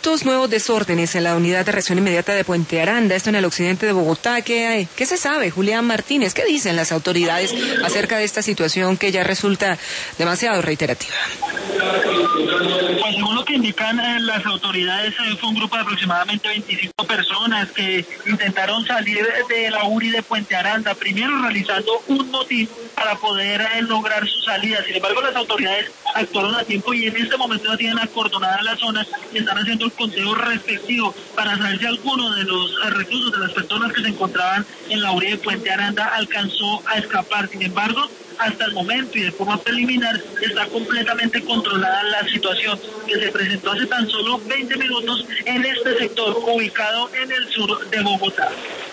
minutos, nuevos desórdenes en la unidad de reacción inmediata de Puente Aranda, esto en el occidente de Bogotá. ¿Qué se sabe, Julián Martínez? ¿Qué dicen las autoridades acerca de esta situación que ya resulta demasiado reiterativa? Pues según lo que indican las autoridades, fue un grupo de aproximadamente 25 personas que intentaron salir de la URI de Puente Aranda, primero realizando un motín para poder lograr su salida. Sin embargo, las autoridades actuaron a tiempo y en este momento ya tienen acordonada la zona y están haciendo el conteo respectivo para saber si alguno de los reclusos, de las personas que se encontraban en la URI de Puente Aranda alcanzó a escapar. Sin embargo, hasta el momento y de forma preliminar está completamente controlada la situación que se presentó hace tan solo 20 minutos en este sector ubicado en el sur de Bogotá.